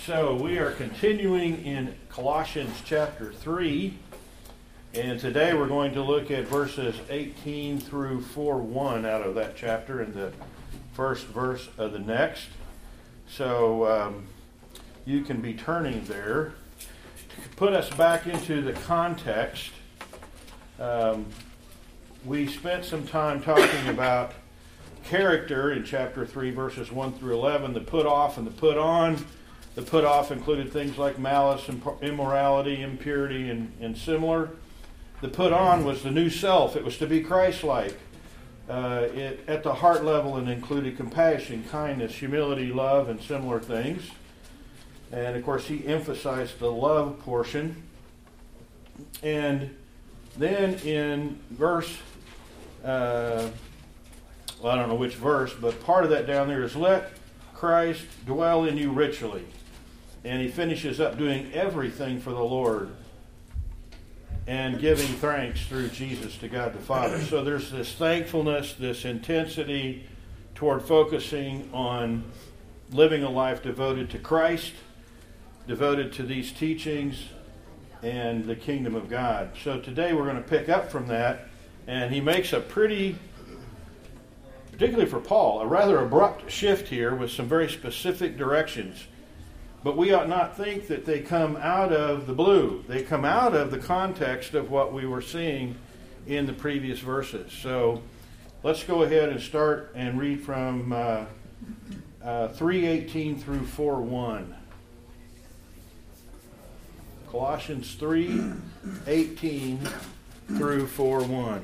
So we are continuing in Colossians chapter 3, and today we're going to look at verses 18 through 4:1 out of that chapter and the first verse of the next. So you can be turning there. To put us back into the context, we spent some time talking about character in chapter 3, verses 1 through 11, the put off and the put on. The put off included things like malice, immorality, impurity, and similar. The put on was the new self. It was to be Christ-like. It at the heart level and included compassion, kindness, humility, love, and similar things. And of course, he emphasized the love portion. And then in verse, I don't know which verse, but part of that down there is let Christ dwell in you richly. And he finishes up doing everything for the Lord and giving thanks through Jesus to God the Father. So there's this thankfulness, this intensity toward focusing on living a life devoted to Christ, devoted to these teachings and the kingdom of God. So today we're going to pick up from that, and he makes a pretty, particularly for Paul, a rather abrupt shift here with some very specific directions. But we ought not think that they come out of the blue. They come out of the context of what we were seeing in the previous verses. So let's go ahead and start and read from 3:18 through 4:1. Colossians 3:18 through 4:1.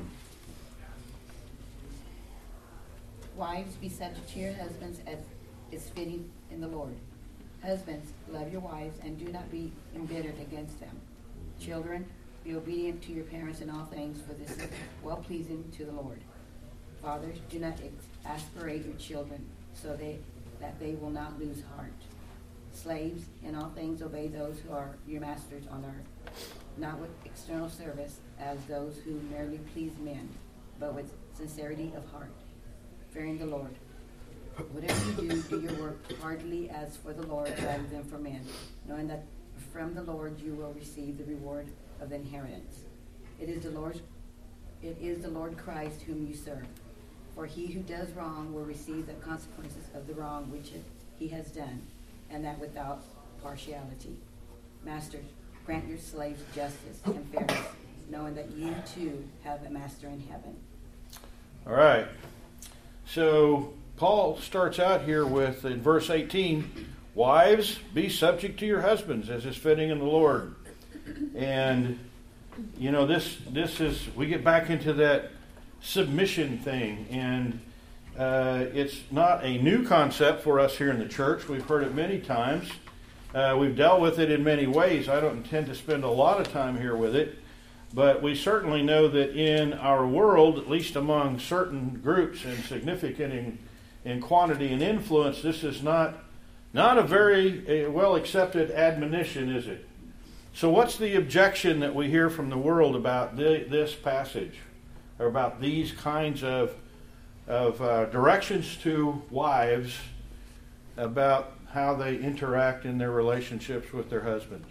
Wives, be subject to your husbands as is fitting in the Lord. Husbands, love your wives and do not be embittered against them. Children, be obedient to your parents in all things, for this is well-pleasing to the Lord. Fathers, do not exasperate your children, so that they will not lose heart. Slaves, in all things obey those who are your masters on earth, not with external service as those who merely please men, but with sincerity of heart, fearing the Lord. Whatever you do your work heartily as for the Lord rather than for men, knowing that from the Lord you will receive the reward of the inheritance. It is the Lord Christ whom you serve. For he who does wrong will receive the consequences of the wrong which he has done, and that without partiality. Masters, grant your slaves justice and fairness, knowing that you too have a master in heaven. All right. So Paul starts out here with, in verse 18, wives, be subject to your husbands as is fitting in the Lord. And, you know, this is, we get back into that submission thing. And it's not a new concept for us here in the church. We've heard it many times. We've dealt with it in many ways. I don't intend to spend a lot of time here with it. But we certainly know that in our world, at least among certain groups and significant in quantity and influence, this is not a very well-accepted admonition, is it? So what's the objection that we hear from the world about this passage, or about these kinds of directions to wives about how they interact in their relationships with their husbands?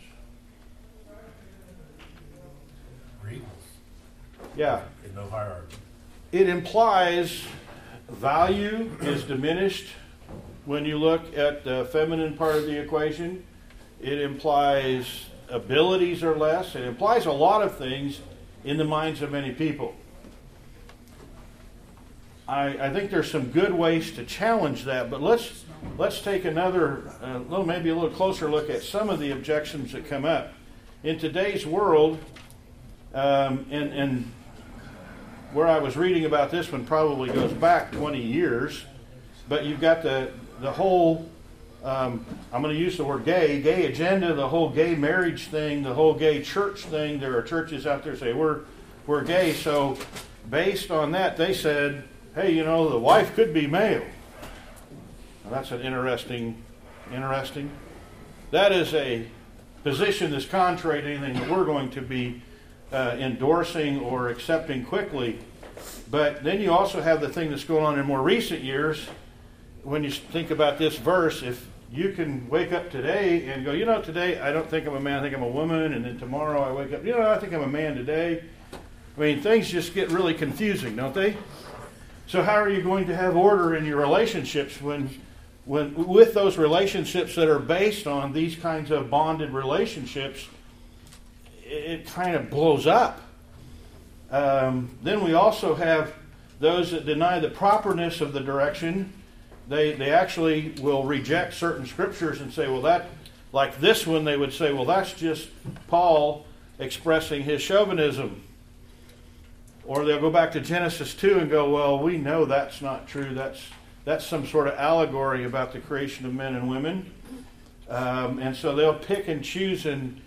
Yeah. No hierarchy. It implies value is diminished when you look at the feminine part of the equation. It implies abilities are less. It implies a lot of things in the minds of many people. I think there's some good ways to challenge that, but let's take another, maybe a little closer look at some of the objections that come up. In today's world, and where I was reading about this one probably goes back 20 years, but you've got the whole, I'm going to use the word gay agenda, the whole gay marriage thing, the whole gay church thing. There are churches out there that say we're gay, so based on that they said, hey, you know, the wife could be male. Now that's an interesting. That is a position that's contrary to anything that we're going to be endorsing or accepting quickly. But then you also have the thing that's going on in more recent years. When you think about this verse, if you can wake up today and go, you know, today I don't think I'm a man, I think I'm a woman, and then tomorrow I wake up, you know, I think I'm a man today. I mean, things just get really confusing, don't they? So how are you going to have order in your relationships when with those relationships that are based on these kinds of bonded relationships, it kind of blows up. Then we also have those that deny the properness of the direction. They actually will reject certain scriptures and say, well, that, like this one, they would say, well, that's just Paul expressing his chauvinism. Or they'll go back to Genesis 2 and go, well, we know that's not true. That's some sort of allegory about the creation of men and women. And so they'll pick and choose and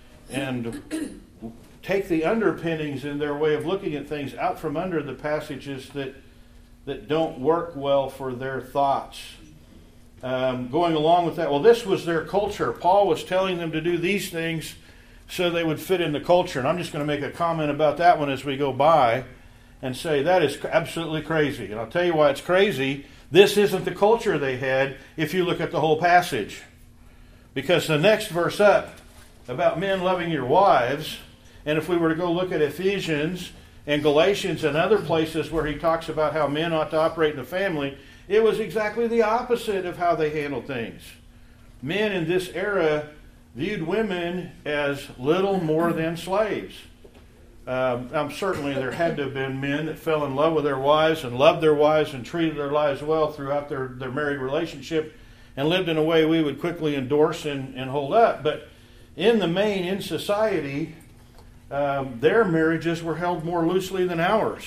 take the underpinnings in their way of looking at things out from under the passages that don't work well for their thoughts. Going along with that, well, this was their culture. Paul was telling them to do these things so they would fit in the culture. And I'm just going to make a comment about that one as we go by and say that is absolutely crazy. And I'll tell you why it's crazy. This isn't the culture they had if you look at the whole passage. Because the next verse up about men loving your wives, and if we were to go look at Ephesians and Galatians and other places where he talks about how men ought to operate in the family, it was exactly the opposite of how they handled things. Men in this era viewed women as little more than slaves. Certainly there had to have been men that fell in love with their wives and loved their wives and treated their lives well throughout their married relationship and lived in a way we would quickly endorse and hold up. But in the main, in society, their marriages were held more loosely than ours.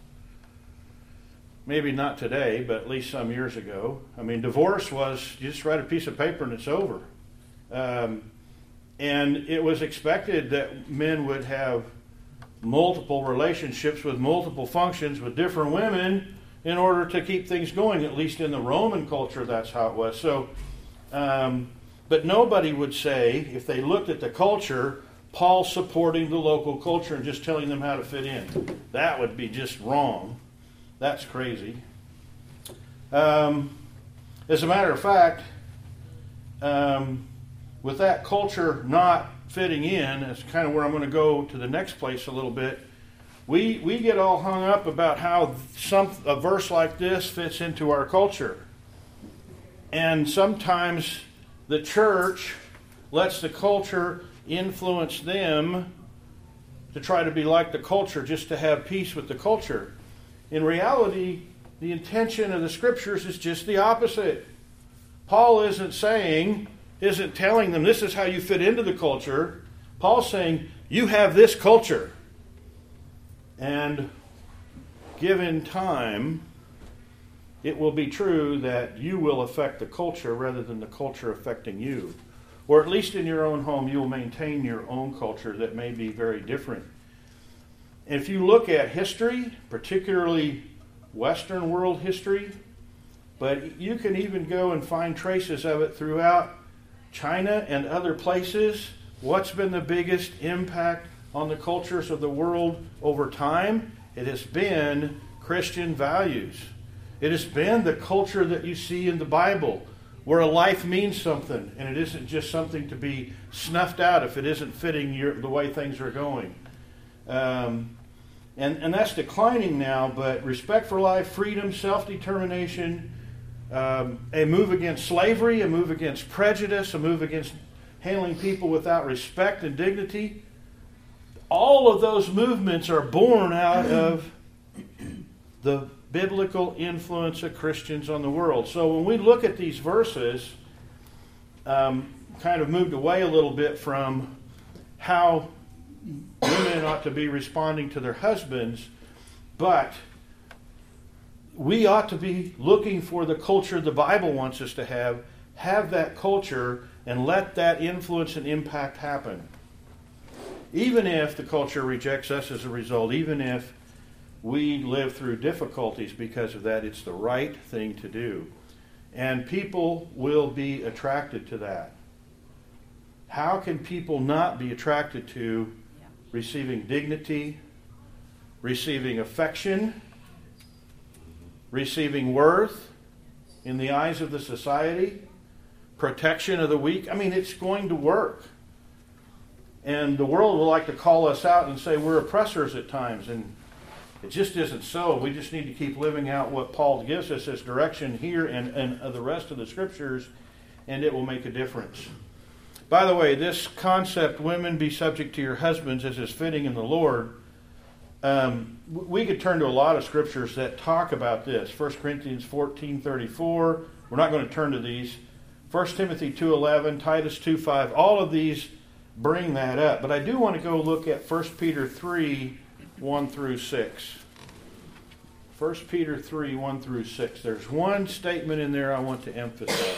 Maybe not today, but at least some years ago. I mean, divorce was, you just write a piece of paper and it's over. And it was expected that men would have multiple relationships with multiple functions with different women in order to keep things going. At least in the Roman culture, that's how it was. So, but nobody would say, if they looked at the culture, Paul supporting the local culture and just telling them how to fit in. That would be just wrong. That's crazy. As a matter of fact, with that culture not fitting in, that's kind of where I'm going to go to the next place a little bit. We get all hung up about how a verse like this fits into our culture. And sometimes the church lets the culture influence them to try to be like the culture, just to have peace with the culture. In reality, the intention of the scriptures is just the opposite. Paul isn't telling them this is how you fit into the culture. Paul's saying you have this culture. And given time, it will be true that you will affect the culture rather than the culture affecting you. Or at least in your own home, you will maintain your own culture that may be very different. And if you look at history, particularly Western world history, but you can even go and find traces of it throughout China and other places. What's been the biggest impact on the cultures of the world over time? It has been Christian values. It has been the culture that you see in the Bible, where a life means something, and it isn't just something to be snuffed out if it isn't fitting the way things are going. And that's declining now, but respect for life, freedom, self-determination, a move against slavery, a move against prejudice, a move against handling people without respect and dignity. All of those movements are born out of the biblical influence of Christians on the world. So when we look at these verses, kind of moved away a little bit from how women ought to be responding to their husbands, but we ought to be looking for the culture the Bible wants us to have that culture, and let that influence and impact happen. Even if the culture rejects us as a result, even if we live through difficulties because of that, it's the right thing to do. And people will be attracted to that. How can people not be attracted to receiving dignity, receiving affection, receiving worth in the eyes of the society? protection of the weak. I mean, it's going to work. And the world will like to call us out and say we're oppressors at times, and it just isn't so. We just need to keep living out what Paul gives us as direction here and the rest of the Scriptures, and it will make a difference. By the way, this concept, women be subject to your husbands as is fitting in the Lord, we could turn to a lot of Scriptures that talk about this. 1 Corinthians 14:34, we're not going to turn to these. 1 Timothy 2:11, Titus 2:5, all of these bring that up. But I do want to go look at 1 Peter 3:1 through 6. 1 Peter 3:1 through 6. There's one statement in there I want to emphasize.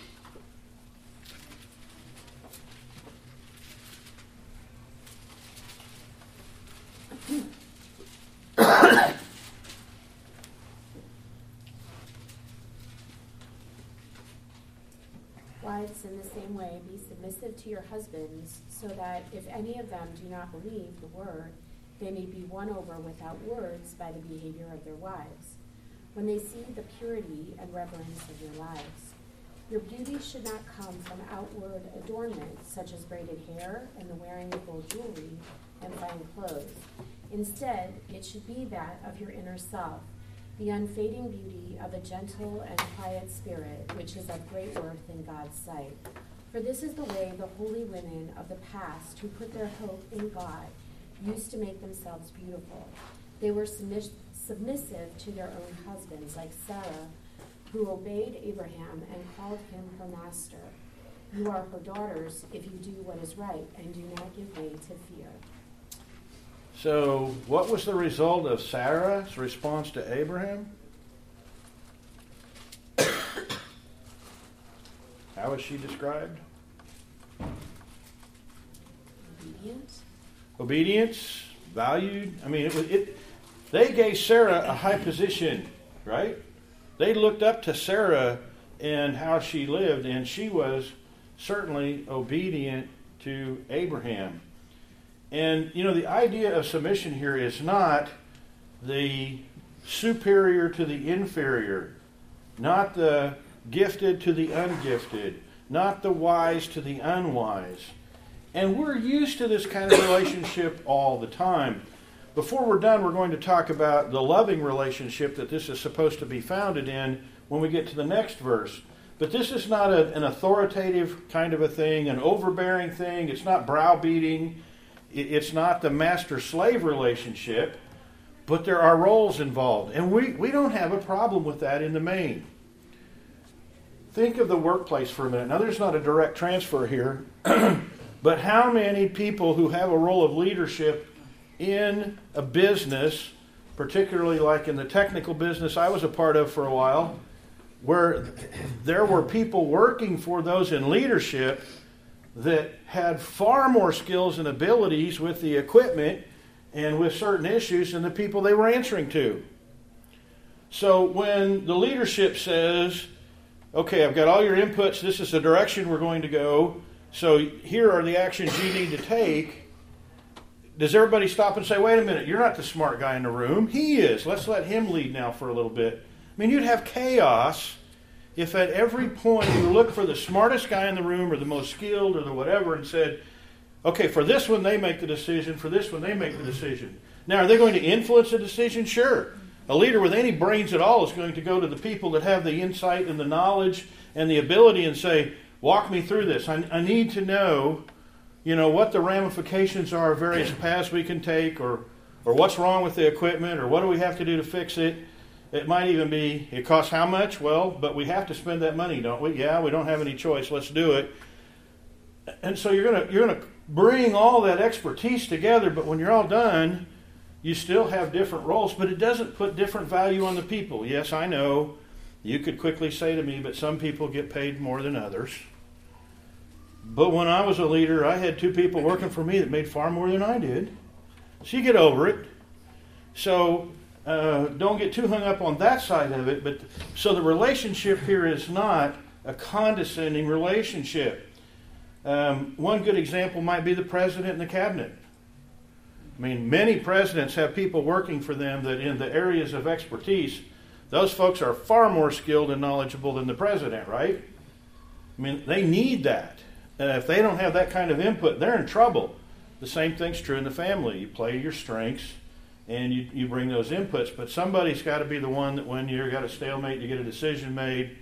Wives, in the same way, be submissive to your husbands, so that if any of them do not believe the word, they may be won over without words by the behavior of their wives, when they see the purity and reverence of your lives. Your beauty should not come from outward adornment, such as braided hair and the wearing of gold jewelry and fine clothes. Instead, it should be that of your inner self, the unfading beauty of a gentle and quiet spirit, which is of great worth in God's sight. For this is the way the holy women of the past, who put their hope in God, used to make themselves beautiful. They were submissive to their own husbands, like Sarah, who obeyed Abraham and called him her master. You are her daughters if you do what is right and do not give way to fear. So, what was the result of Sarah's response to Abraham? How was she described? Obedience, valued. I mean, they gave Sarah a high position, right? They looked up to Sarah and how she lived, and she was certainly obedient to Abraham. And, the idea of submission here is not the superior to the inferior, not the gifted to the ungifted, not the wise to the unwise. And we're used to this kind of relationship all the time. Before we're done, we're going to talk about the loving relationship that this is supposed to be founded in when we get to the next verse. But this is not an authoritative kind of a thing, an overbearing thing. It's not browbeating. It's not the master-slave relationship, but there are roles involved. And we don't have a problem with that in the main. Think of the workplace for a minute. Now, there's not a direct transfer here, but how many people who have a role of leadership in a business, particularly like in the technical business I was a part of for a while, where there were people working for those in leadership that had far more skills and abilities with the equipment and with certain issues than the people they were answering to. So when the leadership says, okay, I've got all your inputs, this is the direction we're going to go, so here are the actions you need to take, does everybody stop and say, wait a minute, you're not the smart guy in the room. He is. Let's let him lead now for a little bit. I mean, you'd have chaos if at every point you look for the smartest guy in the room or the most skilled or the whatever and said, okay, for this one they make the decision, for this one they make the decision. Now, are they going to influence the decision? Sure. A leader with any brains at all is going to go to the people that have the insight and the knowledge and the ability and say, walk me through this. I need to know, what the ramifications are of various paths we can take or what's wrong with the equipment or what do we have to do to fix it. It might even be, it costs how much? Well, but we have to spend that money, don't we? Yeah, we don't have any choice. Let's do it. And so you're going to bring all that expertise together, but when you're all done, you still have different roles, but it doesn't put different value on the people. Yes, I know. You could quickly say to me, but some people get paid more than others. But when I was a leader, I had 2 people working for me that made far more than I did. So you get over it. So don't get too hung up on that side of it. But so the relationship here is not a condescending relationship. One good example might be the president and the cabinet. I mean, many presidents have people working for them that in the areas of expertise, those folks are far more skilled and knowledgeable than the president, right? I mean, they need that. If they don't have that kind of input, they're in trouble. The same thing's true in the family. You play your strengths, and you bring those inputs, but somebody's got to be the one that when you've got a stalemate, you get a decision made,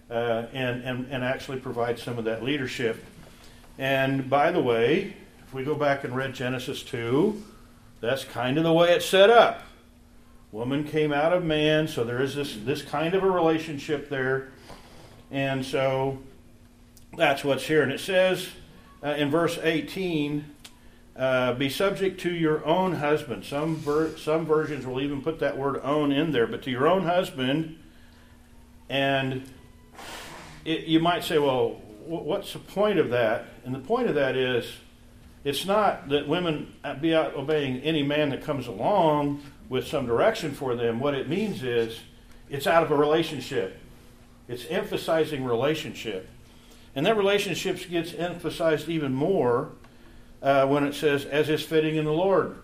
and actually provide some of that leadership. And by the way, if we go back and read Genesis 2, that's kind of the way it's set up. Woman came out of man, so there is this kind of a relationship there. And so that's what's here. And it says in verse 18, be subject to your own husband. Some versions will even put that word own in there, but to your own husband. And you might say, well, what's the point of that? And the point of that is, it's not that women be out obeying any man that comes along with some direction for them. What it means is, it's out of a relationship. It's emphasizing relationship. And that relationship gets emphasized even more when it says, as is fitting in the Lord.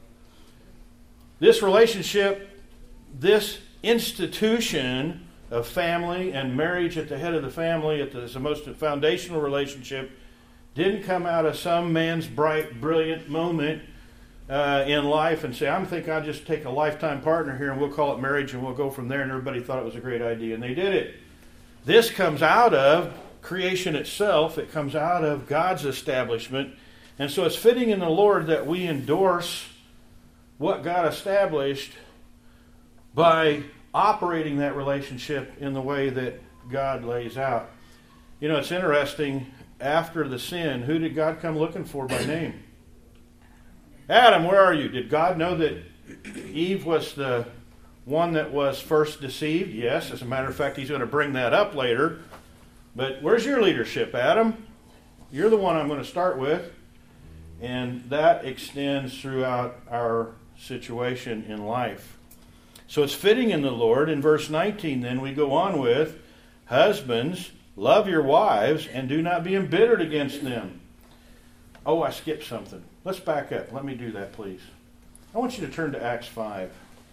This relationship, this institution of family and marriage at the head of the family, as the most foundational relationship, didn't come out of some man's bright, brilliant moment in life and say, I'm thinking I'll just take a lifetime partner here and we'll call it marriage and we'll go from there, and everybody thought it was a great idea and they did it. This comes out of creation itself. It comes out of God's establishment. And so it's fitting in the Lord that we endorse what God established by operating that relationship in the way that God lays out. You know, it's interesting, after the sin, who did God come looking for by name? Adam, where are you? Did God know that Eve was the one that was first deceived? Yes, as a matter of fact, he's going to bring that up later. But where's your leadership, Adam? You're the one I'm going to start with. And that extends throughout our situation in life. So it's fitting in the Lord. In verse 19, then, we go on with, husbands, love your wives and do not be embittered against them. Oh, I skipped something. Let's back up. Let me do that, please. I want you to turn to Acts 5.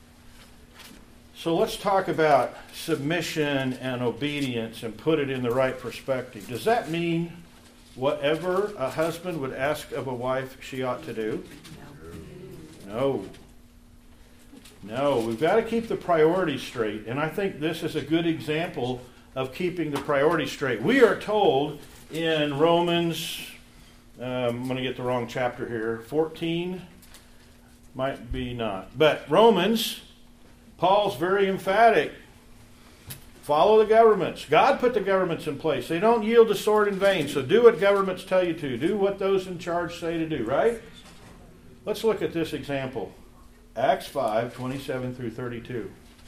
So let's talk about submission and obedience and put it in the right perspective. Does that mean whatever a husband would ask of a wife she ought to do? No. No, we've got to keep the priorities straight. And I think this is a good example of keeping the priorities straight. We are told in Romans, I'm going to get the wrong chapter here, 14, might be not. But Romans, Paul's very emphatic. Follow the governments. God put the governments in place. They don't yield the sword in vain. So do what governments tell you to. Do what those in charge say to do, right? Let's look at this example. Acts 5, 27 through 32.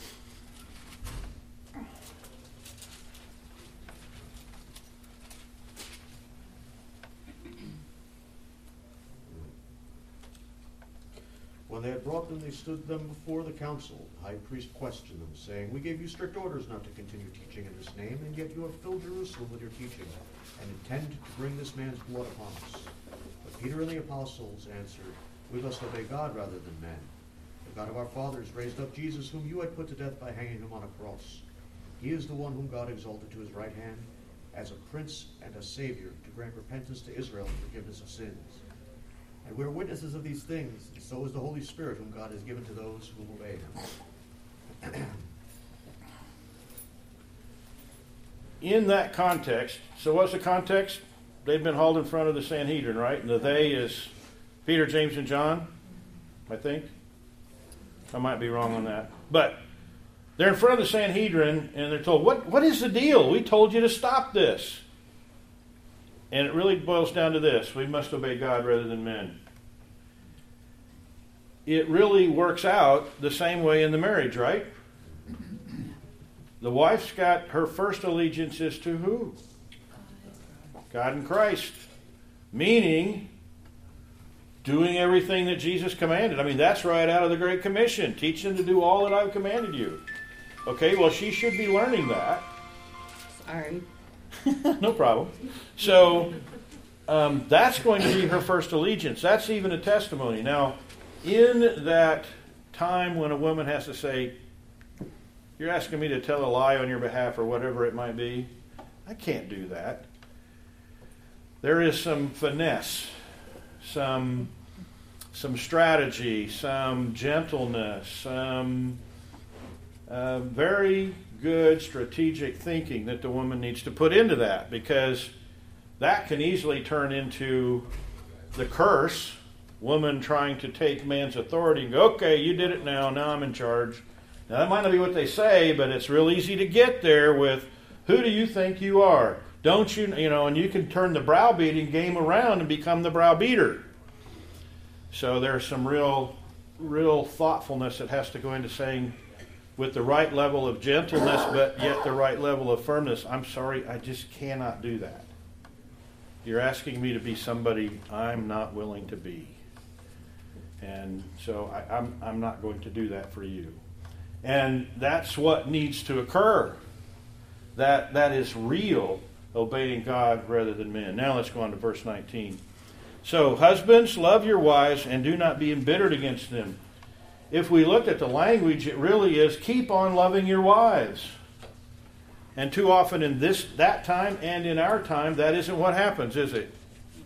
When they had brought them, they stood them before the council. The high priest questioned them, saying, We gave you strict orders not to continue teaching in this name, and yet you have filled Jerusalem with your teaching, and intend to bring this man's blood upon us. But Peter and the apostles answered, We must obey God rather than men. The God of our fathers raised up Jesus, whom you had put to death by hanging him on a cross. He is the one whom God exalted to his right hand, as a prince and a savior, to grant repentance to Israel and forgiveness of sins. And we are witnesses of these things, and so is the Holy Spirit, whom God has given to those who obey him. In that context, so what's the context? They've been hauled in front of the Sanhedrin, right? And the they is Peter, James, and John, I think. I might be wrong on that. But they're in front of the Sanhedrin, and they're told, what is the deal? We told you to stop this. And it really boils down to this. We must obey God rather than men. It really works out the same way in the marriage, right? The wife's got her first allegiance is to who? God and Christ. Meaning, doing everything that Jesus commanded. I mean, that's right out of the Great Commission. Teach them to do all that I've commanded you. Okay, well, she should be learning that. Sorry. No problem. So that's going to be her first allegiance. That's even a testimony. Now, in that time when a woman has to say, you're asking me to tell a lie on your behalf or whatever it might be, I can't do that. there is some finesse, some strategy, some gentleness, some very good strategic thinking that the woman needs to put into that, because that can easily turn into the curse, woman trying to take man's authority and go, okay, you did it now I'm in charge. Now that might not be what they say, but it's real easy to get there with, who do you think you are? Don't you, and you can turn the browbeating game around and become the browbeater. So there's some real thoughtfulness that has to go into saying, with the right level of gentleness, but yet the right level of firmness, I'm sorry, I just cannot do that. You're asking me to be somebody I'm not willing to be. And so I'm not going to do that for you. And that's what needs to occur. That is real, obeying God rather than men. Now let's go on to verse 19. So, husbands, love your wives and do not be embittered against them. If we looked at the language, it really is, keep on loving your wives. And too often in that time and in our time, that isn't what happens, is it?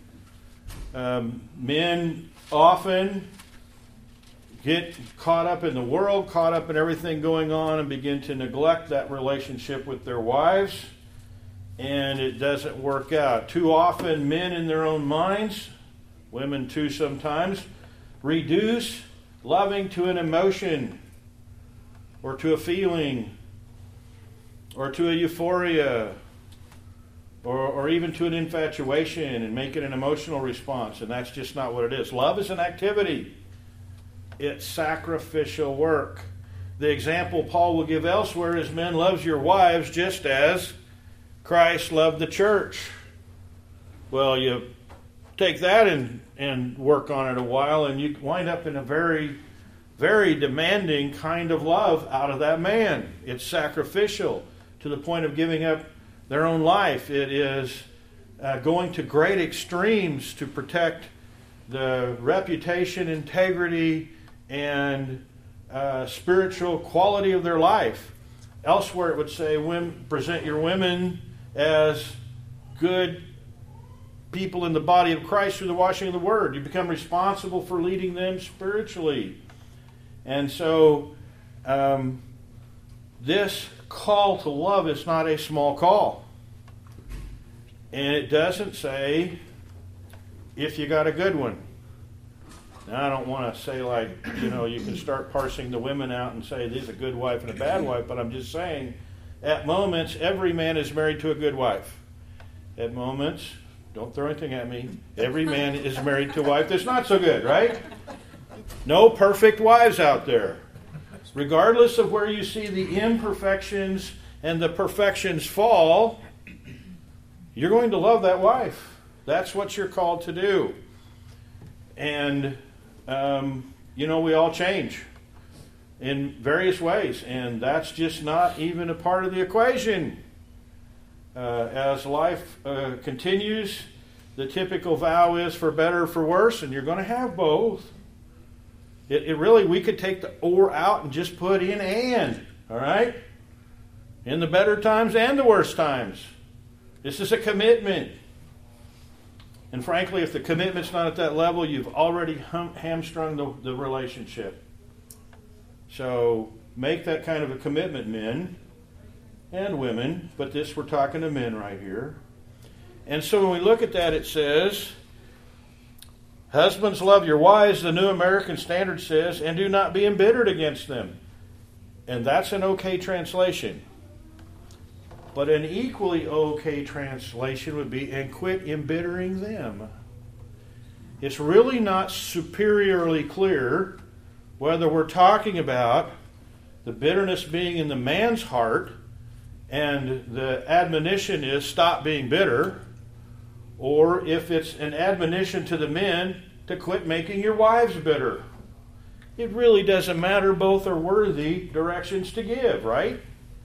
Men often get caught up in the world, caught up in everything going on, and begin to neglect that relationship with their wives, and it doesn't work out. Too often, men in their own minds, women too sometimes, reduce loving to an emotion, or to a feeling, or to a euphoria, or even to an infatuation, and make it an emotional response, and that's just not what it is. Love is an activity. It's sacrificial work. The example Paul will give elsewhere is, men, love your wives just as Christ loved the church. Well, you take that and work on it a while, and you wind up in a very, very demanding kind of love out of that man. It's sacrificial to the point of giving up their own life. It is going to great extremes to protect the reputation, integrity, and spiritual quality of their life. Elsewhere it would say, present your women as good people in the body of Christ through the washing of the Word. You become responsible for leading them spiritually. And so this call to love is not a small call. And it doesn't say, if you got a good one. Now, I don't want to say you can start parsing the women out and say, this is a good wife and a bad wife, but I'm just saying, at moments, every man is married to a good wife. At moments, don't throw anything at me, every man is married to a wife that's not so good, right? No perfect wives out there. Regardless of where you see the imperfections and the perfections fall, you're going to love that wife. That's what you're called to do. And, we all change in various ways, and that's just not even a part of the equation. As life continues, the typical vow is for better or for worse, and you're going to have both. It really, we could take the or out and just put in and, all right? In the better times and the worst times. This is a commitment. And frankly, if the commitment's not at that level, you've already hamstrung the relationship. So make that kind of a commitment, men and women. But we're talking to men right here. And so when we look at that, it says, husbands, love your wives, the New American Standard says, and do not be embittered against them. And that's an okay translation. But an equally okay translation would be, and quit embittering them. It's really not superiorly clear whether we're talking about the bitterness being in the man's heart and the admonition is stop being bitter, or if it's an admonition to the men to quit making your wives bitter. It really doesn't matter. Both are worthy directions to give, right?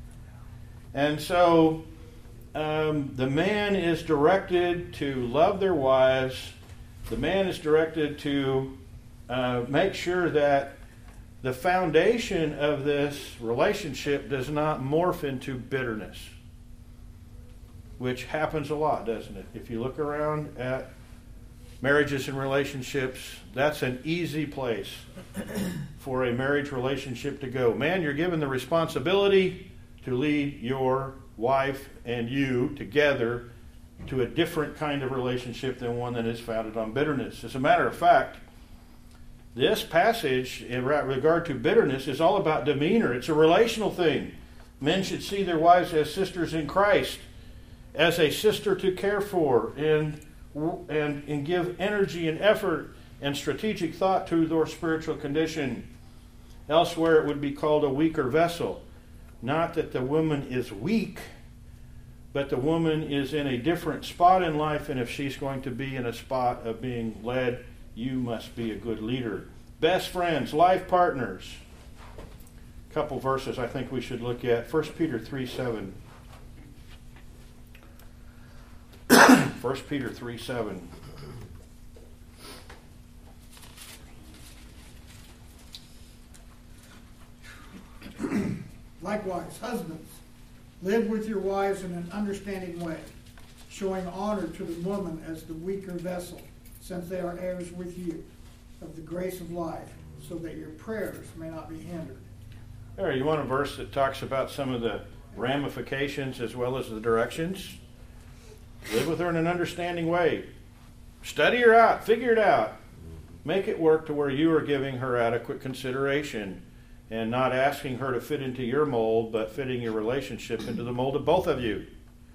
And so the man is directed to love their wives. The man is directed to make sure that the foundation of this relationship does not morph into bitterness. which happens a lot, doesn't it? If you look around at marriages and relationships, that's an easy place for a marriage relationship to go. Man, you're given the responsibility to lead your wife and you together to a different kind of relationship than one that is founded on bitterness. As a matter of fact, this passage in regard to bitterness is all about demeanor. It's a relational thing. Men should see their wives as sisters in Christ, as a sister to care for, and give energy and effort and strategic thought to their spiritual condition. Elsewhere it would be called a weaker vessel. Not that the woman is weak, but the woman is in a different spot in life, and if she's going to be in a spot of being led, you must be a good leader. Best friends, life partners. A couple verses I think we should look at. 1 Peter 3:7. 1 Peter 3:7. Likewise, husbands, live with your wives in an understanding way, showing honor to the woman as the weaker vessel, since they are heirs with you of the grace of life, so that your prayers may not be hindered. There, you want a verse that talks about some of the ramifications as well as the directions? Live with her in an understanding way. Study her out. Figure it out. Make it work to where you are giving her adequate consideration and not asking her to fit into your mold, but fitting your relationship into the mold of both of you.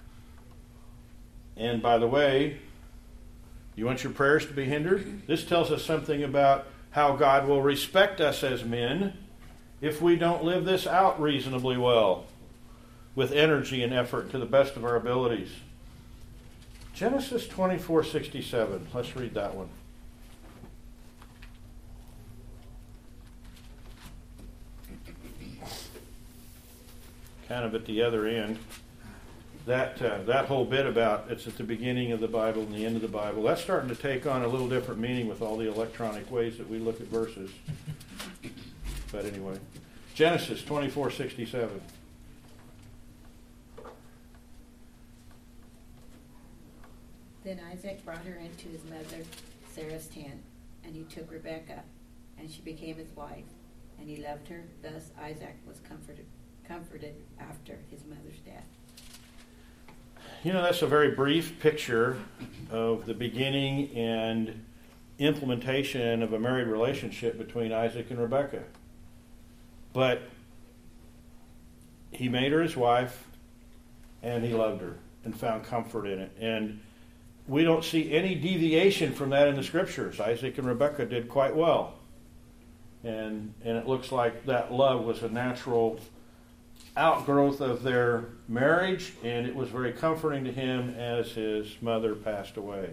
And by the way, you want your prayers to be hindered? This tells us something about how God will respect us as men if we don't live this out reasonably well, with energy and effort to the best of our abilities. Genesis 24:67. Let's read that one. Kind of at the other end. That whole bit about it's at the beginning of the Bible and the end of the Bible, that's starting to take on a little different meaning with all the electronic ways that we look at verses. But anyway, Genesis 24:67. Then Isaac brought her into his mother Sarah's tent, and he took Rebekah, and she became his wife, and he loved her. Thus Isaac was comforted after his mother's death. You know, that's a very brief picture of the beginning and implementation of a married relationship between Isaac and Rebekah. But he made her his wife, and he loved her and found comfort in it. And we don't see any deviation from that in the Scriptures. Isaac and Rebekah did quite well. And it looks like that love was a natural outgrowth of their marriage, and it was very comforting to him as his mother passed away.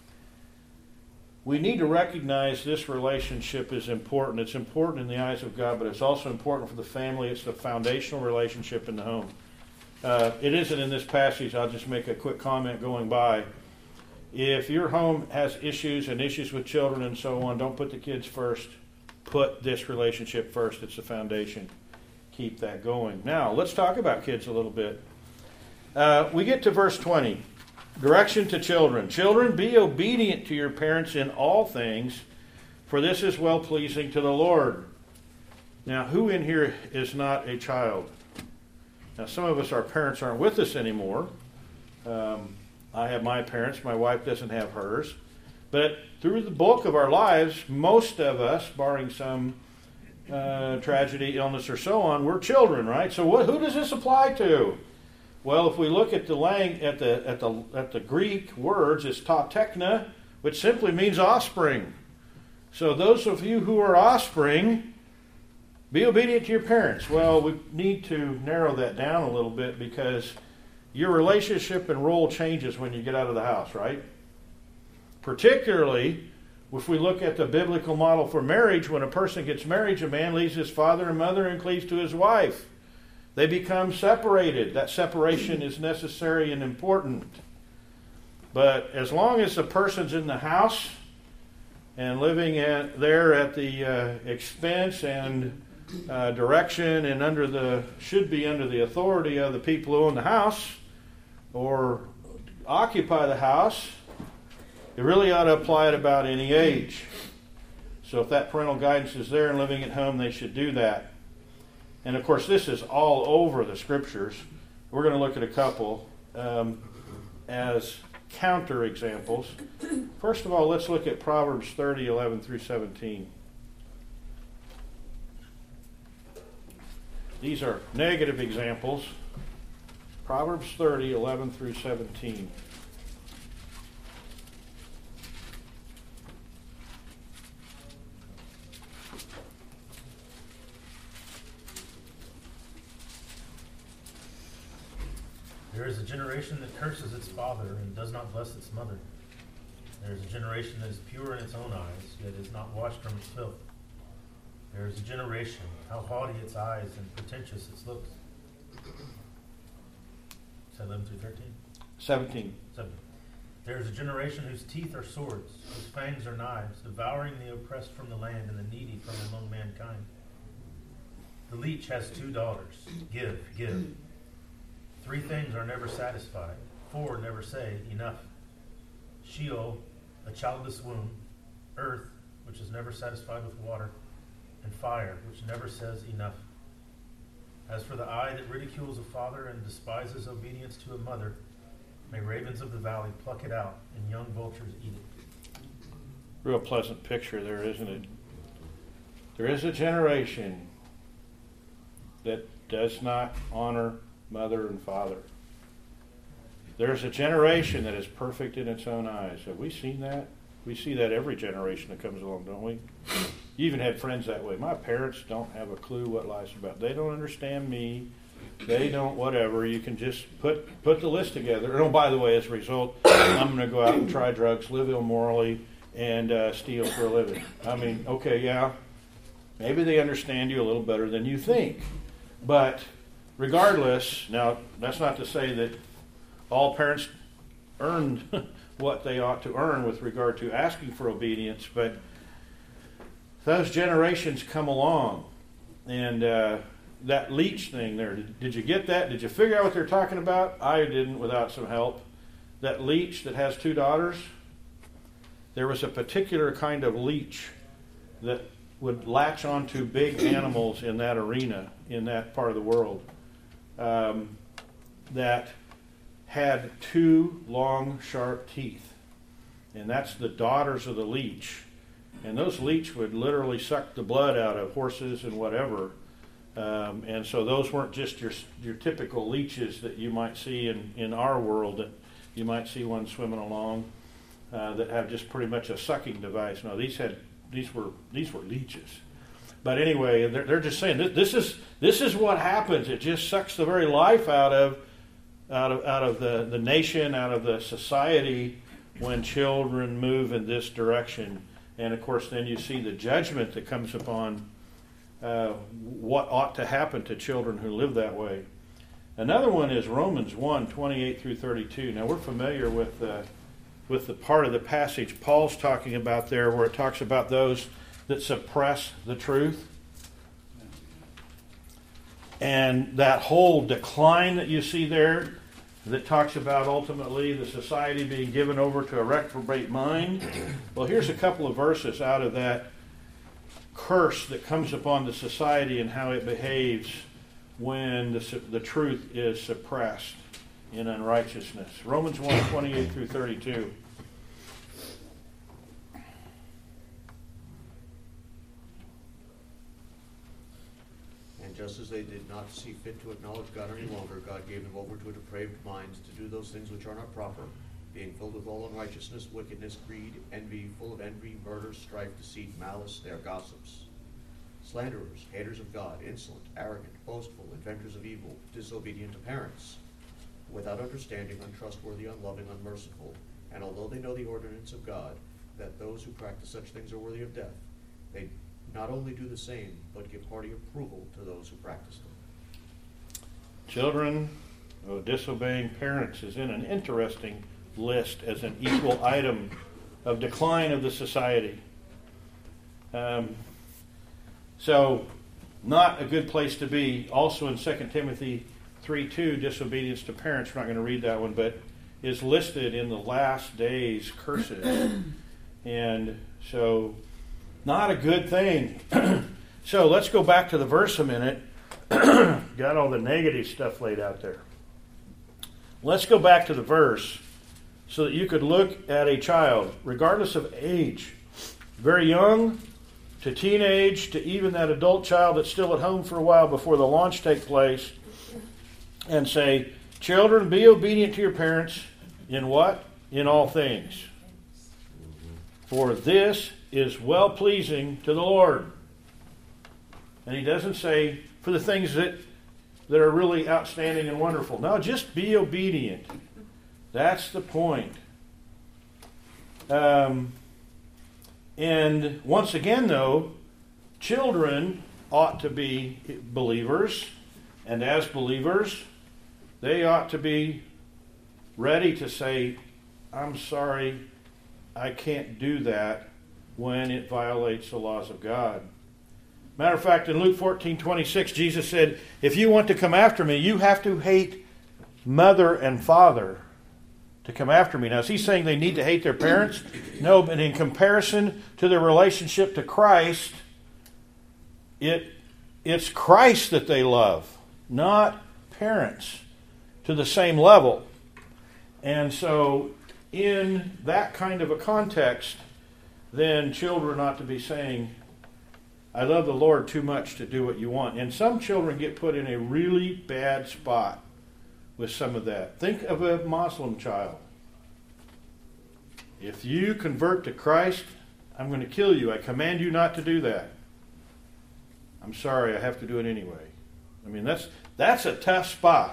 We need to recognize this relationship is important. It's important in the eyes of God, but it's also important for the family. It's the foundational relationship in the home. It isn't in this passage. I'll just make a quick comment going by. If your home has issues and issues with children and so on, don't put the kids first. Put this relationship first. It's the foundation. Keep that going. Now, let's talk about kids a little bit. We get to verse 20. Direction to children. Children, be obedient to your parents in all things, for this is well-pleasing to the Lord. Now, who in here is not a child? Now, some of us, our parents aren't with us anymore. I have my parents. My wife doesn't have hers. But through the bulk of our lives, most of us, barring some tragedy, illness, or so on, we're children, right? So who does this apply to? Well, if we look at the Greek words, it's ta tekna, which simply means offspring. So those of you who are offspring, be obedient to your parents. Well, we need to narrow that down a little bit because your relationship and role changes when you get out of the house, right? Particularly if we look at the biblical model for marriage, when a person gets married, a man leaves his father and mother and cleaves to his wife. They become separated. That separation is necessary and important. But as long as the person's in the house and living there at the expense and direction and should be under the authority of the people who own the house, or occupy the house, you really ought to apply it about any age. So if that parental guidance is there and living at home, they should do that. And of course, this is all over the scriptures. We're going to look at a couple as counter examples. First of all, let's look at Proverbs 30, 11 through 17. These are negative examples. Proverbs 30, 11 through 17. There is a generation that curses its father and does not bless its mother. There is a generation that is pure in its own eyes, yet is not washed from its filth. There is a generation, how haughty its eyes and pretentious its looks. Is that 11 through 13? 17. 7. There is a generation whose teeth are swords, whose fangs are knives, devouring the oppressed from the land and the needy from among mankind. The leech has 2 daughters. Give, give. 3 things are never satisfied. 4 never say, enough. Sheol, a childless womb. Earth, which is never satisfied with water. And fire, which never says enough. As for the eye that ridicules a father and despises obedience to a mother, may ravens of the valley pluck it out, and young vultures eat it. Real pleasant picture there, isn't it? There is a generation that does not honor mother and father. There's a generation that is perfect in its own eyes. Have we seen that? We see that every generation that comes along, don't we? You even had friends that way. My parents don't have a clue what life's about. They don't understand me. They don't whatever. You can just put the list together. And oh, by the way, as a result, I'm going to go out and try drugs, live immorally, and steal for a living. I mean, okay, yeah, maybe they understand you a little better than you think. But regardless, now, that's not to say that all parents earned what they ought to earn with regard to asking for obedience, but those generations come along, and that leech thing there, did you get that? Did you figure out what they're talking about? I didn't without some help. That leech that has 2 daughters, there was a particular kind of leech that would latch onto big animals in that arena, in that part of the world, that had 2 long, sharp teeth. And that's the daughters of the leech. And those leech would literally suck the blood out of horses and whatever. And so those weren't just your typical leeches that you might see in our world, that you might see one swimming along that have just pretty much a sucking device. No, these were leeches. But anyway, they're just saying this is what happens. It just sucks the very life out of the nation, out of the society, when children move in this direction. And of course, then you see the judgment that comes upon what ought to happen to children who live that way. Another one is Romans 1, 28 through 32. Now, we're familiar with the part of the passage Paul's talking about there, where it talks about those that suppress the truth. And that whole decline that you see there, that talks about ultimately the society being given over to a reprobate mind. Well, here's a couple of verses out of that curse that comes upon the society and how it behaves when the truth is suppressed in unrighteousness. Romans 1, 28 through 32. Just as they did not see fit to acknowledge God any longer, God gave them over to a depraved mind to do those things which are not proper, being filled with all unrighteousness, wickedness, greed, envy, full of envy, murder, strife, deceit, malice. They are gossips, slanderers, haters of God, insolent, arrogant, boastful, inventors of evil, disobedient to parents, without understanding, untrustworthy, unloving, unmerciful. And although they know the ordinance of God, that those who practice such things are worthy of death, they not only do the same, but give hearty approval to those who practice them. Children disobeying parents is in an interesting list as an equal item of decline of the society. So, not a good place to be. Also in 2 Timothy 3:2, disobedience to parents, we're not going to read that one, but is listed in the last days curses. And so, not a good thing. So let's go back to the verse a minute. Got all the negative stuff laid out there. Let's go back to the verse so that you could look at a child, regardless of age, very young to teenage to even that adult child that's still at home for a while before the launch takes place, and say, children, be obedient to your parents in what? In all things. For this is well-pleasing to the Lord. And he doesn't say for the things that are really outstanding and wonderful. No, just be obedient. That's the point. And once again, though, children ought to be believers. And as believers, they ought to be ready to say, I'm sorry, I can't do that when it violates the laws of God. Matter of fact, in Luke 14:26, Jesus said, if you want to come after me, you have to hate mother and father to come after me. Now, is he saying they need to hate their parents? No, but in comparison to their relationship to Christ, it's Christ that they love, not parents, to the same level. And so, in that kind of a context, then children ought to be saying, I love the Lord too much to do what you want. And some children get put in a really bad spot with some of that. Think of a Muslim child. If you convert to Christ, I'm going to kill you. I command you not to do that. I'm sorry, I have to do it anyway. I mean, that's a tough spot.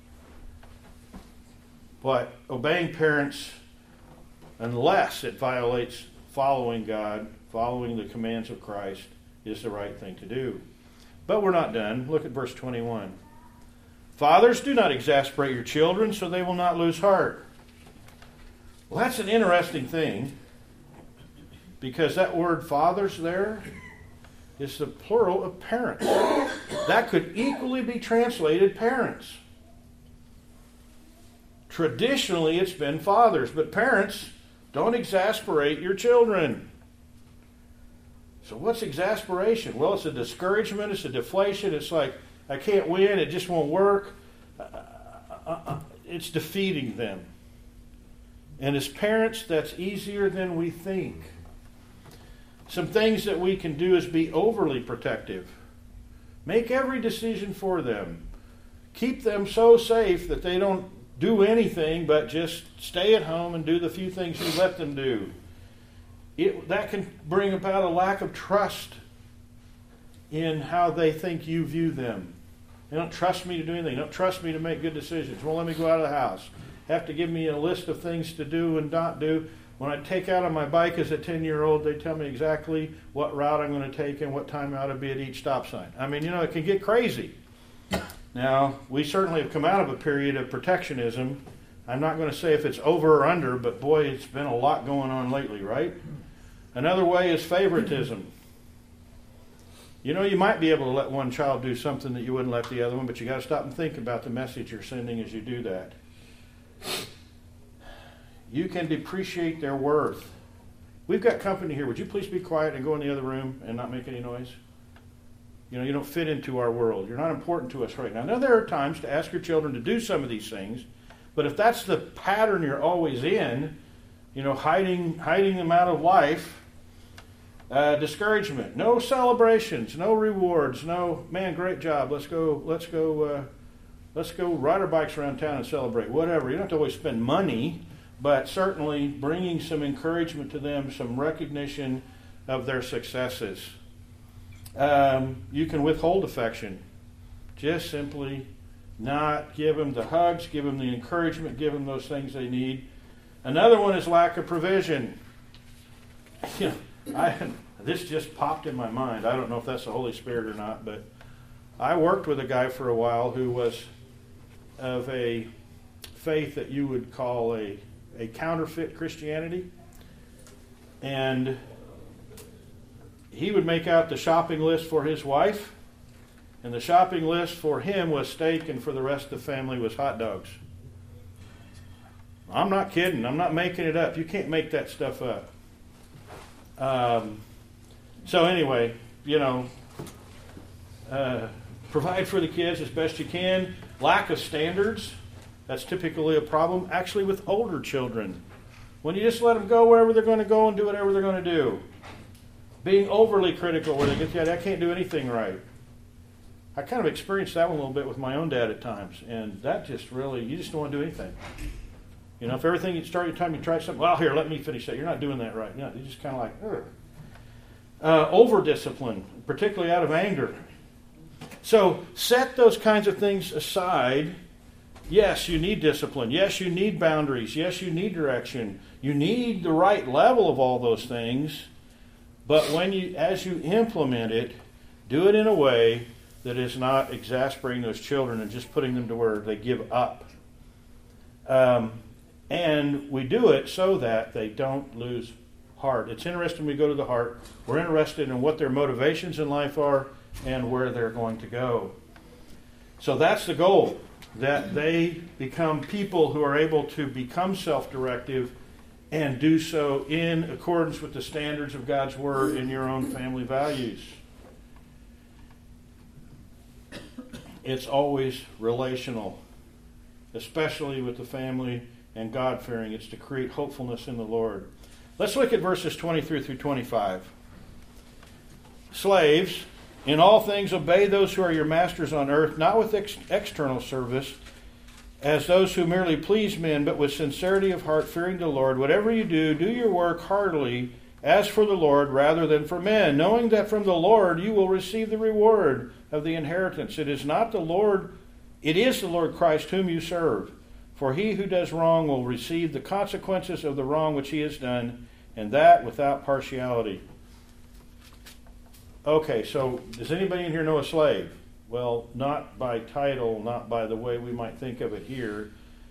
But obeying parents, unless it violates following God, following the commands of Christ, is the right thing to do. But we're not done. Look at verse 21. Fathers, do not exasperate your children so they will not lose heart. Well, that's an interesting thing, because that word fathers there is the plural of parents. That could equally be translated parents. Traditionally, it's been fathers, but parents, don't exasperate your children. So what's exasperation? Well, it's a discouragement, it's a deflation, it's like, I can't win, it just won't work. It's defeating them. And as parents, that's easier than we think. Some things that we can do is be overly protective. Make every decision for them. Keep them so safe that they don't do anything but just stay at home and do the few things you let them do. That can bring about a lack of trust in how they think you view them. They don't trust me to do anything. They don't trust me to make good decisions. Won't let me go out of the house. Have to give me a list of things to do and not do. When I take out on my bike as a 10-year-old, they tell me exactly what route I'm going to take and what time I ought to be at each stop sign. I mean, it can get crazy. Now, we certainly have come out of a period of protectionism. I'm not going to say if it's over or under, but boy, it's been a lot going on lately, right? Another way is favoritism. You might be able to let one child do something that you wouldn't let the other one, but you got to stop and think about the message you're sending as you do that. You can depreciate their worth. We've got company here. Would you please be quiet and go in the other room and not make any noise? You don't fit into our world. You're not important to us right now. Now, there are times to ask your children to do some of these things, but if that's the pattern you're always in, hiding them out of life, discouragement, no celebrations, no rewards, no, man, great job, let's go ride our bikes around town and celebrate, whatever. You don't have to always spend money, but certainly bringing some encouragement to them, some recognition of their successes. You can withhold affection. Just simply not give them the hugs, give them the encouragement, give them those things they need. Another one is lack of provision. This just popped in my mind. I don't know if that's the Holy Spirit or not, but I worked with a guy for a while who was of a faith that you would call a counterfeit Christianity. And he would make out the shopping list for his wife, And the shopping list for him was steak, and for the rest of the family was hot dogs. I'm not kidding. I'm not making it up. You can't make that stuff up. So anyway, provide for the kids as best you can. Lack of standards, that's typically a problem, actually with older children. When you just let them go wherever they're going to go and do whatever they're going to do. Being overly critical where they get the idea, I can't do anything right. I kind of experienced that one a little bit with my own dad at times, and that just really, you just don't want to do anything. If everything you start your time, you try something, well, here, let me finish that. You're not doing that right. You're just kind of like, ugh. Over-discipline, particularly out of anger. So set those kinds of things aside. Yes, you need discipline. Yes, you need boundaries. Yes, you need direction. You need the right level of all those things. But as you implement it, do it in a way that is not exasperating those children and just putting them to where they give up. And we do it so that they don't lose heart. It's interesting we go to the heart. We're interested in what their motivations in life are and where they're going to go. So that's the goal, that they become people who are able to become self-directive and do so in accordance with the standards of God's Word and your own family values. It's always relational, especially with the family and God-fearing. It's to create hopefulness in the Lord. Let's look at verses 23 through 25. Slaves, in all things obey those who are your masters on earth, not with external service, as those who merely please men, but with sincerity of heart, fearing the Lord. Whatever you do, do your work heartily, as for the Lord rather than for men, knowing that from the Lord you will receive the reward of the inheritance. It is the Lord Christ whom you serve. For he who does wrong will receive the consequences of the wrong which he has done, and that without partiality. Okay, so does anybody in here know a slave? Well, not by title, not by the way we might think of it here.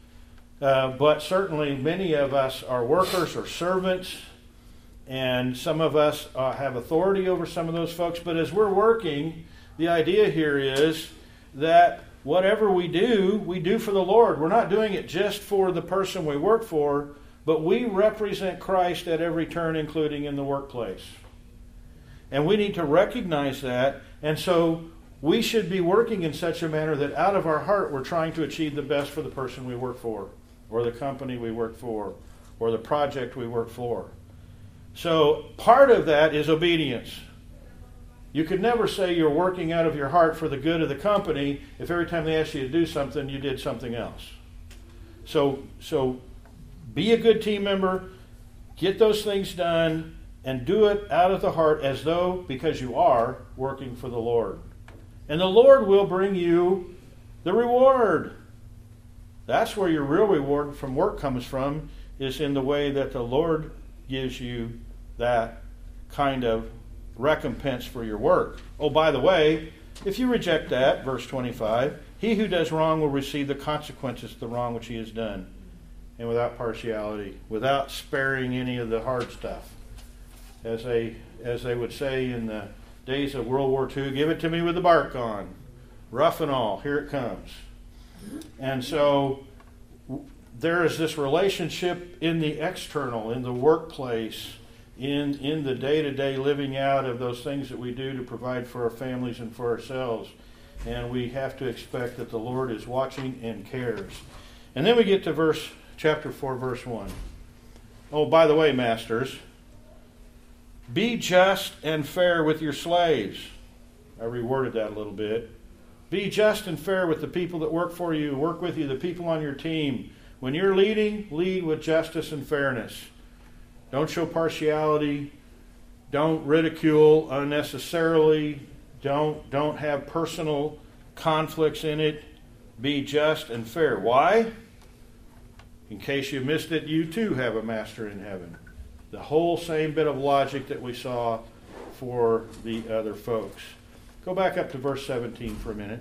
But certainly many of us are workers or servants, and some of us have authority over some of those folks. But as we're working, the idea here is that whatever we do for the Lord. We're not doing it just for the person we work for, but we represent Christ at every turn, including in the workplace. And we need to recognize that. And so we should be working in such a manner that out of our heart we're trying to achieve the best for the person we work for, or the company we work for, or the project we work for. So part of that is obedience. You could never say you're working out of your heart for the good of the company if every time they ask you to do something, you did something else. So be a good team member, get those things done, and do it out of the heart as though, because you are, working for the Lord. And the Lord will bring you the reward. That's where your real reward from work comes from, is in the way that the Lord gives you that kind of recompense for your work. Oh, by the way, if you reject that, verse 25, he who does wrong will receive the consequences of the wrong which he has done, and without partiality, without sparing any of the hard stuff. As they would say in the days of World War II, give it to me with the bark on. Rough and all, here it comes. And so there is this relationship in the external, in the workplace, in the day-to-day living out of those things that we do to provide for our families and for ourselves. And we have to expect that the Lord is watching and cares. And then we get to chapter 4, verse 1. Oh, by the way, masters, be just and fair with your slaves. I reworded that a little bit. Be just and fair with the people that work for you, work with you, the people on your team. When you're leading, lead with justice and fairness. Don't show partiality. Don't ridicule unnecessarily. Don't have personal conflicts in it. Be just and fair. Why? In case you missed it, you too have a master in heaven. The whole same bit of logic that we saw for the other folks. Go back up to verse 17 for a minute.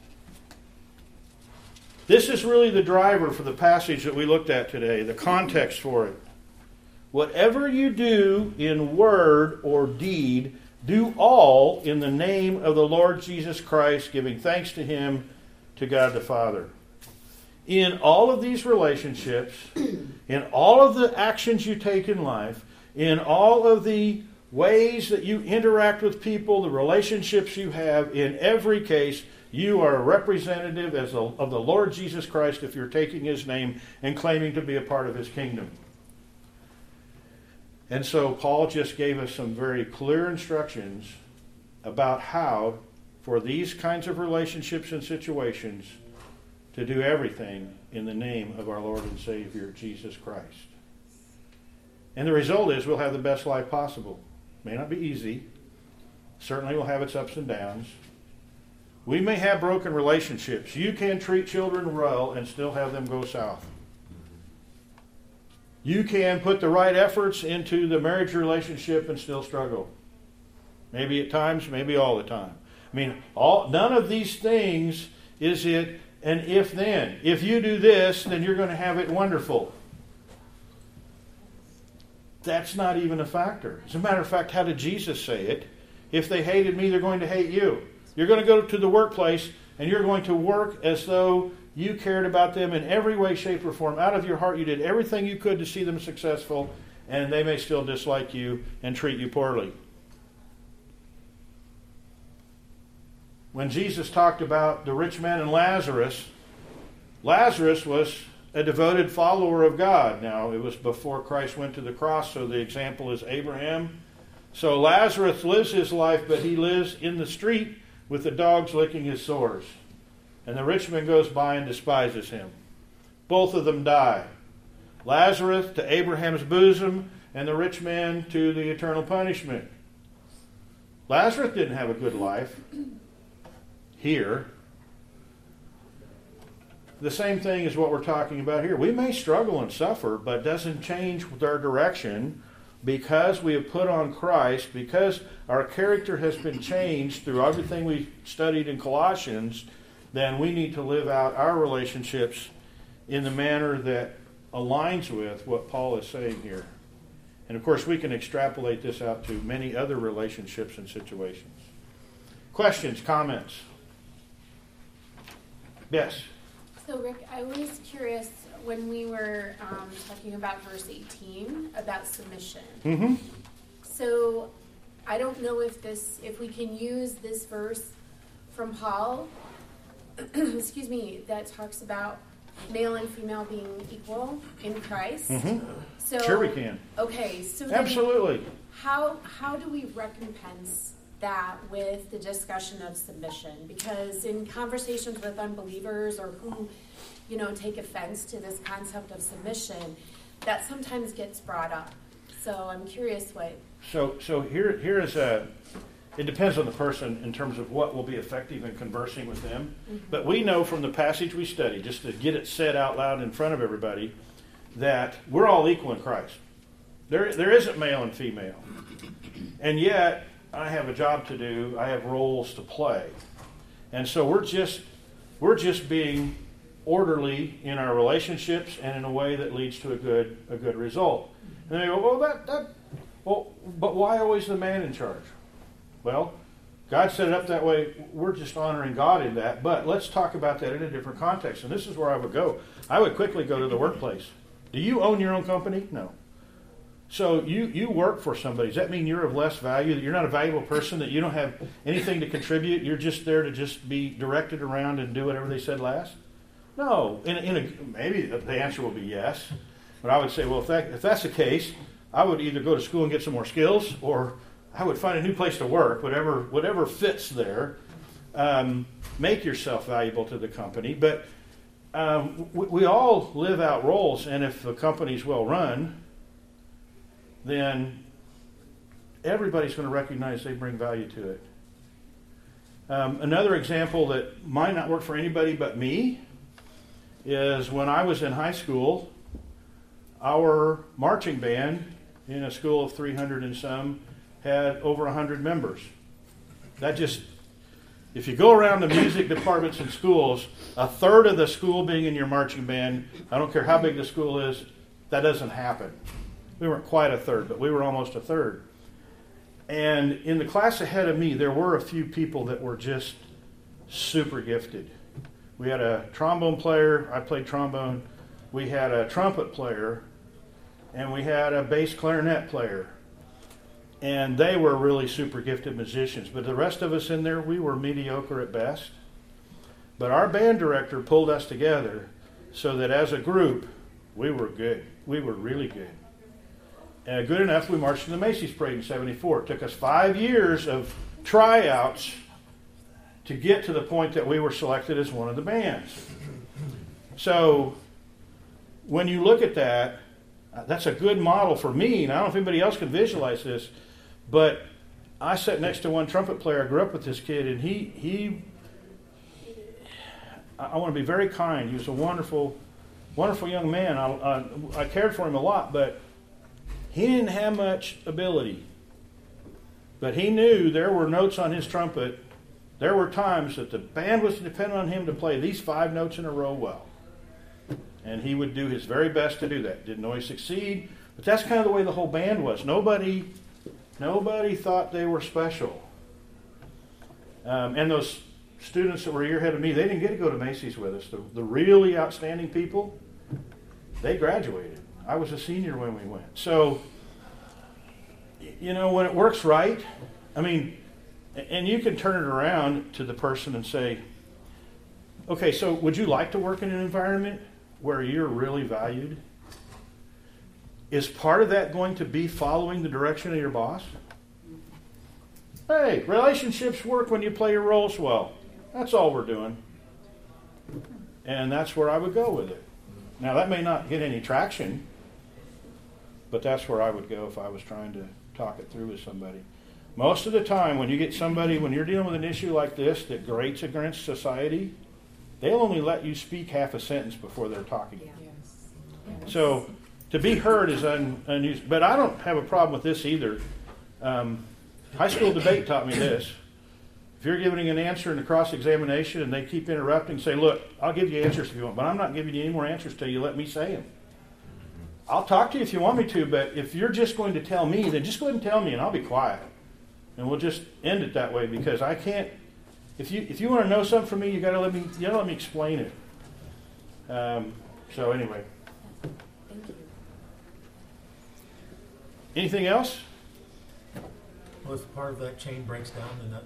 This is really the driver for the passage that we looked at today, the context for it. Whatever you do in word or deed, Do all in the name of the Lord Jesus Christ, giving thanks to him, to God the Father. In all of these relationships, in all of the actions you take in life, in all of the ways that you interact with people, the relationships you have, in every case, you are a representative of the Lord Jesus Christ if you're taking his name and claiming to be a part of his kingdom. And so Paul just gave us some very clear instructions about how, for these kinds of relationships and situations, to do everything in the name of our Lord and Savior, Jesus Christ. And the result is we'll have the best life possible. May not be easy. Certainly will have its ups and downs. We may have broken relationships. You can treat children well and still have them go south. You can put the right efforts into the marriage relationship and still struggle. Maybe at times, maybe all the time. I mean, none of these things is it an if-then. If you do this, then you're going to have it wonderful. That's not even a factor. As a matter of fact, how did Jesus say it? If they hated me, they're going to hate you. You're going to go to the workplace and you're going to work as though you cared about them in every way, shape, or form. Out of your heart, you did everything you could to see them successful, and they may still dislike you and treat you poorly. When Jesus talked about the rich man and Lazarus, Lazarus was a devoted follower of God. Now, it was before Christ went to the cross, so the example is Abraham. So Lazarus lives his life, but he lives in the street with the dogs licking his sores. And the rich man goes by and despises him. Both of them die. Lazarus to Abraham's bosom, and the rich man to the eternal punishment. Lazarus didn't have a good life here. The same thing is what we're talking about here. We may struggle and suffer, but it doesn't change our direction because we have put on Christ, because our character has been changed through everything we studied in Colossians. Then we need to live out our relationships in the manner that aligns with what Paul is saying here. And of course, we can extrapolate this out to many other relationships and situations. Questions, comments? Yes? So Rick, I was curious when we were talking about verse 18 about submission. Mm-hmm. So I don't know if we can use this verse from Paul excuse me, that talks about male and female being equal in Christ. Mm-hmm. So, sure we can. Okay, so absolutely. How do we recompense that with the discussion of submission? Because in conversations with unbelievers or who, take offense to this concept of submission, that sometimes gets brought up. So I'm curious what. So here is a. It depends on the person in terms of what will be effective in conversing with them. Mm-hmm. But we know from the passage we study, just to get it said out loud in front of everybody, that we're all equal in Christ. There isn't male and female. And yet, I have a job to do. I have roles to play. And so we're just being orderly in our relationships and in a way that leads to a good result. And they go, but why always the man in charge? Well, God set it up that way. We're just honoring God in that. But let's talk about that in a different context. And this is where I would go. I would quickly go to the workplace. Do you own your own company? No. So you work for somebody. Does that mean you're of less value, that you're not a valuable person, that you don't have anything to contribute? You're just there to just be directed around and do whatever they said last? No. Maybe the answer will be yes. But I would say, well, if that's the case, I would either go to school and get some more skills, or I would find a new place to work, whatever fits there. Make yourself valuable to the company. But we all live out roles, and if a company's well run, then everybody's going to recognize they bring value to it. Another example that might not work for anybody but me is when I was in high school, our marching band in a school of 300 and some had over 100 members. If you go around the music departments in schools, a third of the school being in your marching band, I don't care how big the school is, that doesn't happen. We weren't quite a third, but we were almost a third. And in the class ahead of me, there were a few people that were just super gifted. We had a trombone player. I played trombone. We had a trumpet player. And we had a bass clarinet player. And they were really super gifted musicians. But the rest of us in there, we were mediocre at best. But our band director pulled us together so that as a group, we were good. We were really good. Good enough, we marched in the Macy's Parade in 74. It took us 5 years of tryouts to get to the point that we were selected as one of the bands. So when you look at that, that's a good model for me. And I don't know if anybody else can visualize this, but I sat next to one trumpet player. I grew up with this kid, and he I want to be very kind. He was a wonderful, wonderful young man. I cared for him a lot, but he didn't have much ability. But he knew there were notes on his trumpet. There were times that the band was dependent on him to play these 5 notes in a row well. And he would do his very best to do that. Didn't always succeed, but that's kind of the way the whole band was. Nobody thought they were special. And those students that were a year ahead of me, they didn't get to go to Macy's with us. The really outstanding people, they graduated. I was a senior when we went. So, when it works right, and you can turn it around to the person and say, okay, so would you like to work in an environment where you're really valued? Is part of that going to be following the direction of your boss? Hey, relationships work when you play your roles well. That's all we're doing. And that's where I would go with it. Now, that may not get any traction, but that's where I would go if I was trying to talk it through with somebody. Most of the time, when you're dealing with an issue like this that grates against society, they'll only let you speak half a sentence before they're talking. Yes. So to be heard is unusual. But I don't have a problem with this either. High school debate taught me this. If you're giving an answer in a cross-examination and they keep interrupting, say, look, I'll give you answers if you want, but I'm not giving you any more answers till you let me say them. I'll talk to you if you want me to, but if you're just going to tell me, then just go ahead and tell me and I'll be quiet. And we'll just end it that way, because I can't. If you want to know something from me, you gotta let me explain it. So anyway. Thank you. Anything else? Well, if part of that chain breaks down, then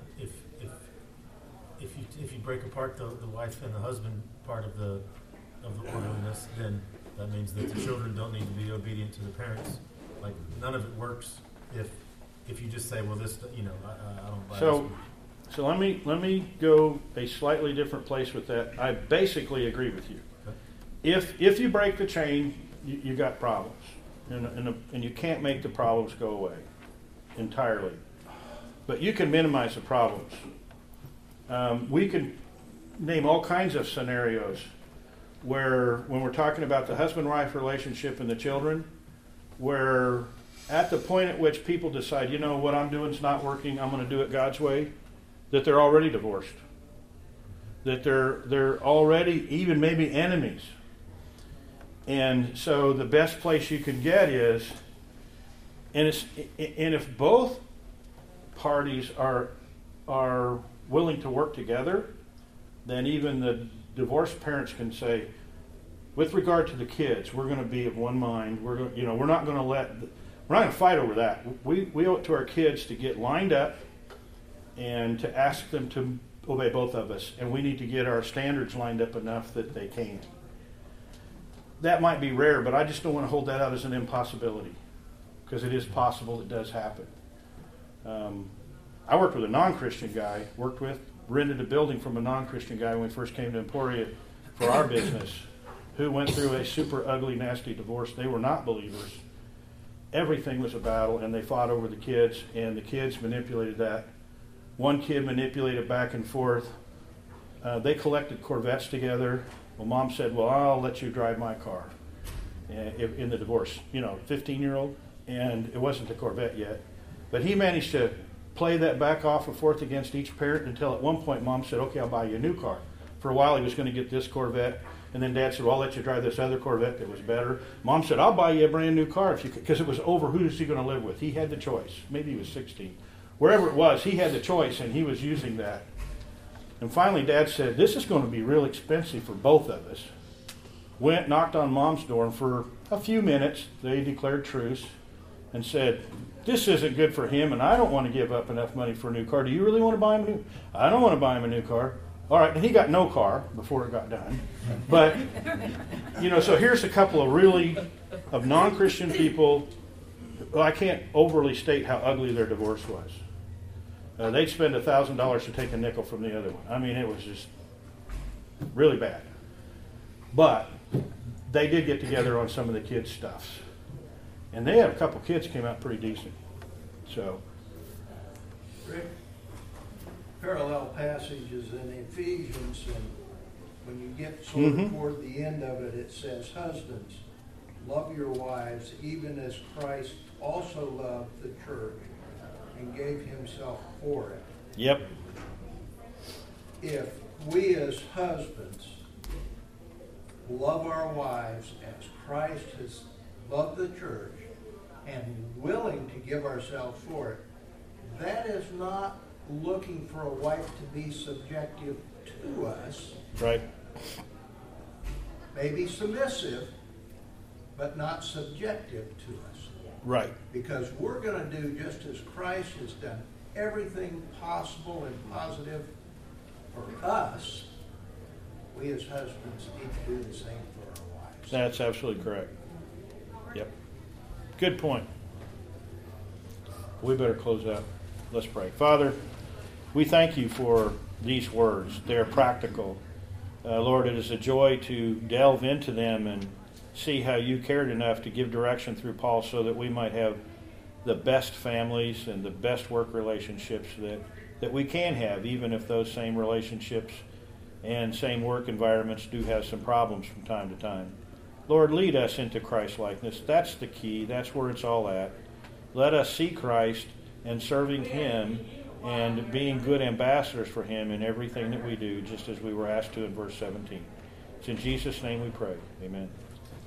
if you break apart the wife and the husband part of the orderliness, then that means that the children don't need to be obedient to the parents. Like, none of it works if you just say, well, this, I don't buy this. So let me go a slightly different place with that. I basically agree with you. Okay. If you break the chain, you got problems, and you can't make the problems go away entirely. But you can minimize the problems. We can name all kinds of scenarios where, when we're talking about the husband-wife relationship and the children, where at the point at which people decide, what I'm doing is not working, I'm going to do it God's way, that they're already divorced, that they're already even maybe enemies. And so the best place you can get is, and if both parties are willing to work together, then even the divorced parents can say, with regard to the kids, we're going to be of one mind. We're not going to fight over that. We owe it to our kids to get lined up and to ask them to obey both of us, and we need to get our standards lined up enough that they can. That might be rare, but I just don't want to hold that out as an impossibility, because it is possible. It does happen. I worked with a non-Christian guy, rented a building from a non-Christian guy when we first came to Emporia for our business, who went through a super ugly, nasty divorce. They were not believers. Everything was a battle, and they fought over the kids, and the kids manipulated that. One kid manipulated back and forth. They collected Corvettes together. Well, Mom said, well, I'll let you drive my car in the divorce. 15-year-old, and it wasn't the Corvette yet. But he managed to play that back off and forth against each parent until at one point Mom said, okay, I'll buy you a new car. For a while he was going to get this Corvette, And then Dad said, well, I'll let you drive this other Corvette that was better. Mom said, I'll buy you a brand new car if you could, because it was over who is he going to live with. He had the choice. Maybe he was 16. Wherever it was, he had the choice, and he was using that. And finally, Dad said, this is going to be real expensive for both of us. Went, knocked on Mom's door, and for a few minutes, they declared truce and said, this isn't good for him, and I don't want to give up enough money for a new car. Do you really want to buy him a new? I don't want to buy him a new car. All right, and he got no car before it got done. But, so here's a couple of non-Christian people. Well, I can't overly state how ugly their divorce was. They'd spend $1,000 to take a nickel from the other one. I mean, it was just really bad. But they did get together on some of the kids' stuffs. And they had a couple kids came out pretty decent. So, Rick, parallel passages in Ephesians, and when you get sort of toward the end of it, it says, husbands, love your wives, even as Christ also loved the church and gave himself for it. yep, If we as husbands love our wives as Christ has loved the church and willing to give ourselves for it, that is not looking for a wife to be subjective to us, right, maybe submissive, but not subjective to us. right. Because we're going to do just as Christ has done everything possible and positive for us. We as husbands need to do the same for our wives. That's absolutely correct. Yep. Good point. We better close out. Let's pray. Father, we thank you for these words. They're practical. Lord, it is a joy to delve into them and see how you cared enough to give direction through Paul so that we might have the best families and the best work relationships that we can have, even if those same relationships and same work environments do have some problems from time to time. Lord, lead us into Christ-likeness. That's the key. That's where it's all at. Let us see Christ and serving him and being good ambassadors for him in everything that we do, just as we were asked to in verse 17. It's in Jesus' name we pray. Amen.